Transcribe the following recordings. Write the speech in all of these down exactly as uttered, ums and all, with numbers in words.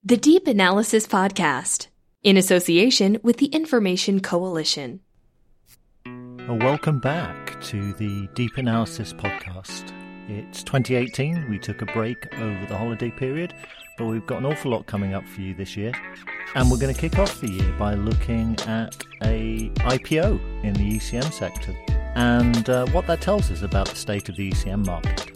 The Deep Analysis Podcast, in association with the Information Coalition. Well, welcome back to the Deep Analysis Podcast. It's twenty eighteen. We took a break over the holiday period, but we've got an awful lot coming up for you this year. And we're going to kick off the year by looking at a I P O in the E C M sector and uh, what that tells us about the state of the E C M market.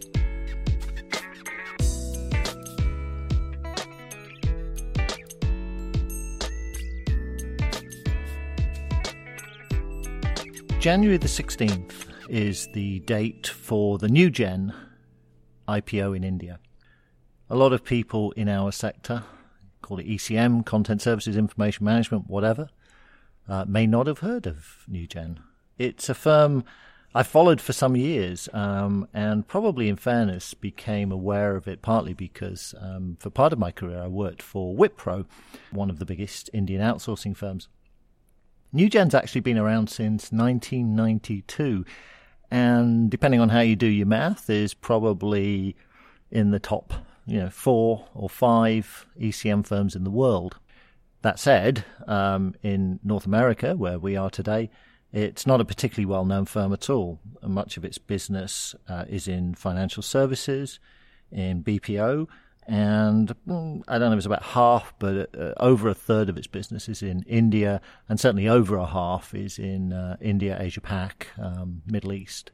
January the sixteenth is the date for the new gen I P O in India. A lot of people in our sector, call it E C M, Content Services, Information Management, whatever, uh, may not have heard of NewGen. It's a firm I followed for some years um, and probably in fairness became aware of it partly because um, for part of my career I worked for Wipro, one of the biggest Indian outsourcing firms. NewGen's actually been around since nineteen ninety-two, and depending on how you do your math, is probably in the top, you know, four or five E C M firms in the world. That said, um, in North America, where we are today, it's not a particularly well-known firm at all. Much of its business uh, is in financial services, in B P O, and mm, I don't know if it's about half, but uh, over a third of its business is in India, and certainly over a half is in uh, India, Asia-Pac, um, Middle East.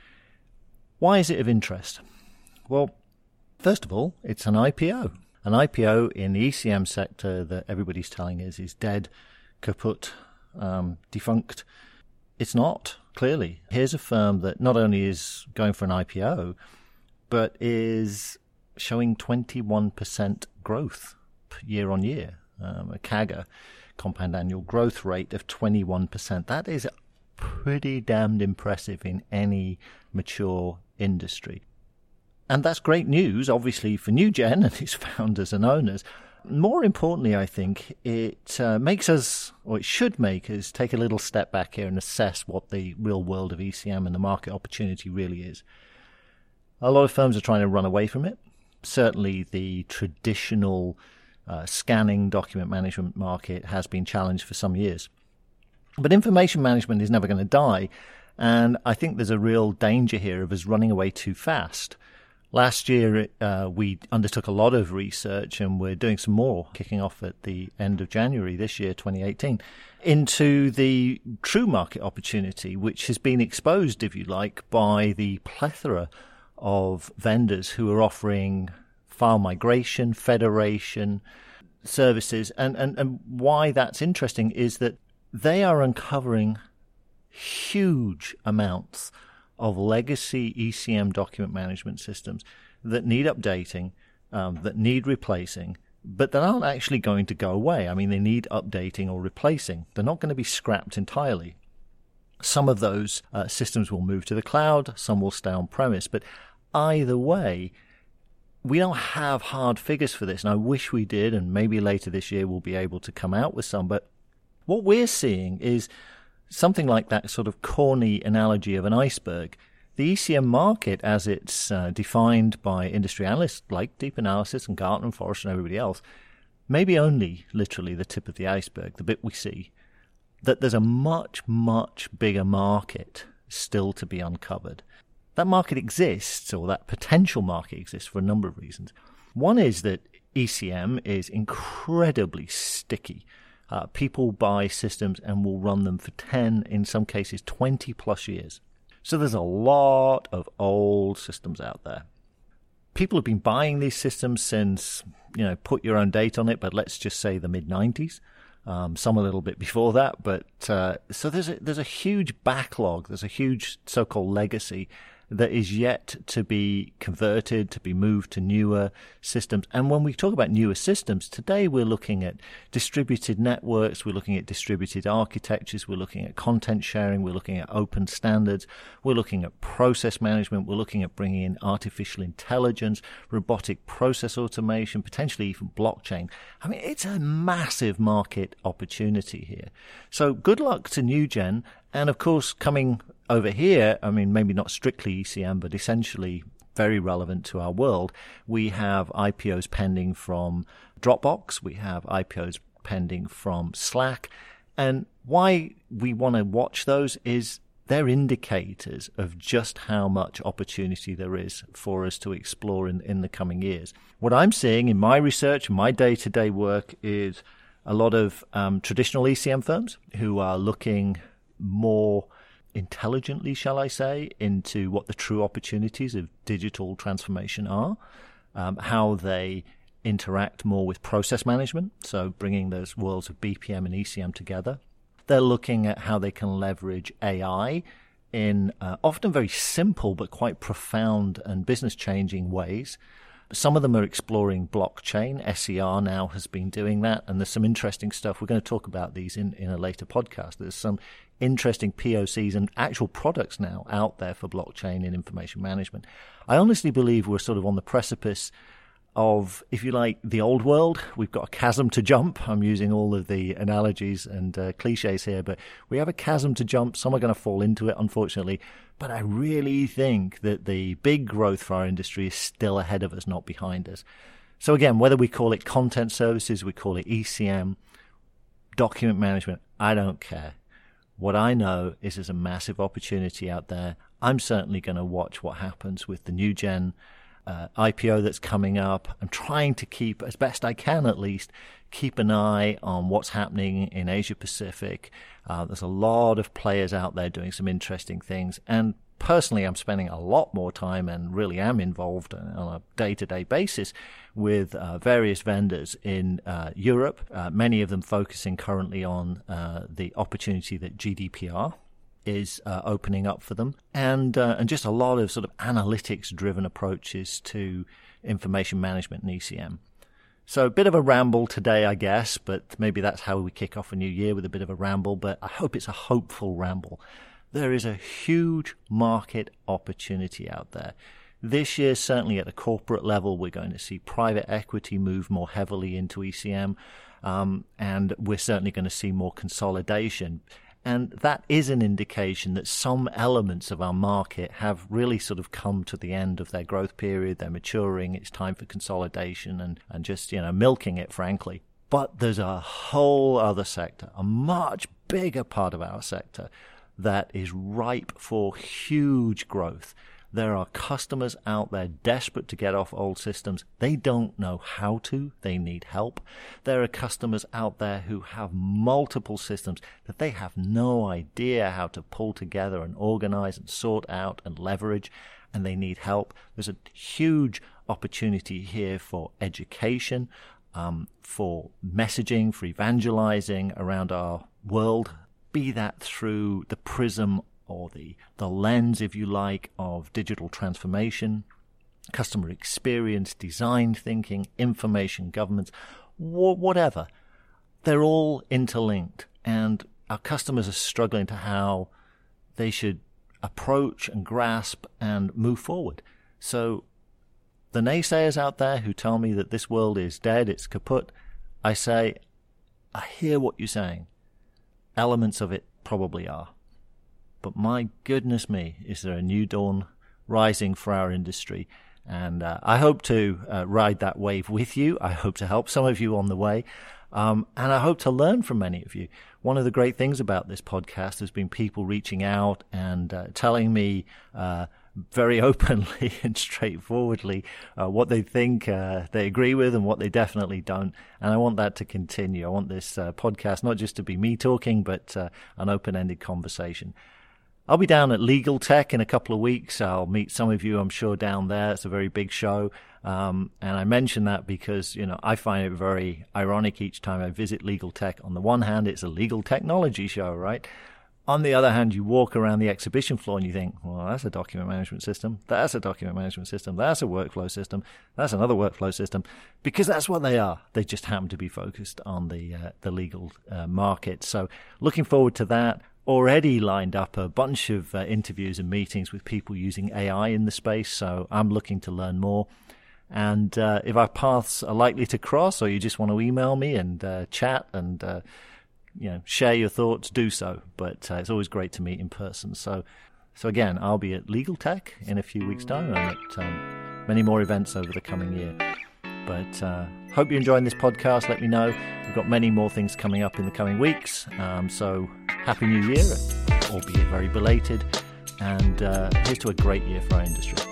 Why is it of interest? Well, first of all, it's an I P O. An I P O in the E C M sector that everybody's telling us is dead, kaput, um, defunct. It's not, clearly. Here's a firm that not only is going for an I P O, but is showing twenty-one percent growth year on year, um, a C A G R, compound annual growth rate of twenty-one percent. That is pretty damned impressive in any mature industry. And that's great news, obviously, for NewGen and its founders and owners. More importantly, I think, it uh, makes us, or it should make us, take a little step back here and assess what the real world of E C M and the market opportunity really is. A lot of firms are trying to run away from it. Certainly the traditional uh, scanning document management market has been challenged for some years. But information management is never going to die, and I think there's a real danger here of us running away too fast. Last year, uh, we undertook a lot of research, and we're doing some more, kicking off at the end of January this year, twenty eighteen, into the true market opportunity, which has been exposed, if you like, by the plethora of vendors who are offering file migration, federation services. And, and, and why that's interesting is that they are uncovering huge amounts of legacy E C M document management systems that need updating, um, that need replacing, but that aren't actually going to go away. I mean, they need updating or replacing. They're not going to be scrapped entirely. Some of those uh, systems will move to the cloud, some will stay on-premise, but either way, we don't have hard figures for this, and I wish we did, and maybe later this year we'll be able to come out with some, but what we're seeing is something like that sort of corny analogy of an iceberg. The E C M market, as it's uh, defined by industry analysts like Deep Analysis and Gartner and Forrester and everybody else, may be only literally the tip of the iceberg, the bit we see, that there's a much, much bigger market still to be uncovered. That market exists, or that potential market exists for a number of reasons. One is that E C M is incredibly sticky. Uh, people buy systems and will run them for ten, in some cases twenty plus years. So there's a lot of old systems out there. People have been buying these systems since, you know, put your own date on it, but let's just say the mid nineties. Um, some a little bit before that, but uh, so there's a, there's a huge backlog. There's a huge so-called legacy that is yet to be converted, to be moved to newer systems. And when we talk about newer systems, today we're looking at distributed networks, we're looking at distributed architectures, we're looking at content sharing, we're looking at open standards, we're looking at process management, we're looking at bringing in artificial intelligence, robotic process automation, potentially even blockchain. I mean, it's a massive market opportunity here. So good luck to NewGen. And of course, coming over here, I mean, maybe not strictly E C M, but essentially very relevant to our world, we have I P Os pending from Dropbox. We have I P Os pending from Slack. And why we want to watch those is they're indicators of just how much opportunity there is for us to explore in, in the coming years. What I'm seeing in my research, my day-to-day work, is a lot of um, traditional E C M firms who are looking more intelligently, shall I say, into what the true opportunities of digital transformation are, um, how they interact more with process management, so bringing those worlds of B P M and E C M together. They're looking at how they can leverage A I in uh, often very simple but quite profound and business-changing ways. Some of them are exploring blockchain. S E R now has been doing that, and there's some interesting stuff. We're going to talk about these in, in a later podcast. There's some interesting P O Cs and actual products now out there for blockchain and information management. I honestly believe we're sort of on the precipice of, if you like, the old world. We've got a chasm to jump. I'm using all of the analogies and uh, cliches here, but we have a chasm to jump. Some are going to fall into it, unfortunately. But I really think that the big growth for our industry is still ahead of us, not behind us. So again, whether we call it content services, we call it E C M, document management, I don't care. What I know is there's a massive opportunity out there. I'm certainly going to watch what happens with the new gen Uh, I P O that's coming up. I'm trying to keep, as best I can at least, keep an eye on what's happening in Asia Pacific. Uh, there's a lot of players out there doing some interesting things. And personally, I'm spending a lot more time and really am involved on a day-to-day basis with uh, various vendors in uh, Europe, uh, many of them focusing currently on uh, the opportunity that G D P R is uh, opening up for them, and uh, and just a lot of sort of analytics-driven approaches to information management and E C M. So a bit of a ramble today, I guess, but maybe that's how we kick off a new year, with a bit of a ramble, but I hope it's a hopeful ramble. There is a huge market opportunity out there. This year, certainly at the corporate level, we're going to see private equity move more heavily into E C M, um, and we're certainly going to see more consolidation. And that is an indication that some elements of our market have really sort of come to the end of their growth period. They're maturing. It's time for consolidation and, and just, you know, milking it, frankly. But there's a whole other sector, a much bigger part of our sector, that is ripe for huge growth. There are customers out there desperate to get off old systems. They don't know how to. They need help. There are customers out there who have multiple systems that they have no idea how to pull together and organize and sort out and leverage, and they need help. There's a huge opportunity here for education, um, for messaging, for evangelizing around our world, be that through the prism or the, the lens, if you like, of digital transformation, customer experience, design thinking, information governance, wh- whatever. They're all interlinked, and our customers are struggling to how they should approach and grasp and move forward. So the naysayers out there who tell me that this world is dead, it's kaput, I say, I hear what you're saying. Elements of it probably are. But my goodness me, is there a new dawn rising for our industry? And uh, I hope to uh, ride that wave with you. I hope to help some of you on the way. Um, and I hope to learn from many of you. One of the great things about this podcast has been people reaching out and uh, telling me uh, very openly and straightforwardly uh, what they think uh, they agree with and what they definitely don't. And I want that to continue. I want this uh, podcast not just to be me talking, but uh, an open-ended conversation. I'll be down at Legal Tech in a couple of weeks. I'll meet some of you, I'm sure, down there. It's a very big show. Um, and I mention that because, you know, I find it very ironic each time I visit Legal Tech. On the one hand, it's a legal technology show, right? On the other hand, you walk around the exhibition floor and you think, well, that's a document management system. That's a document management system. That's a workflow system. That's another workflow system. Because that's what they are. They just happen to be focused on the, uh, the legal uh, market. So looking forward to that. Already lined up a bunch of uh, interviews and meetings with people using A I in the space, so I'm looking to learn more. And uh, if our paths are likely to cross, or you just want to email me and uh, chat and uh, you know share your thoughts, do so. But uh, it's always great to meet in person. So, so again, I'll be at Legal Tech in a few weeks' time, and at um, many more events over the coming year. But uh, hope you're enjoying this podcast. Let me know. We've got many more things coming up in the coming weeks. Um, so Happy New Year, albeit very belated. And uh, here's to a great year for our industry.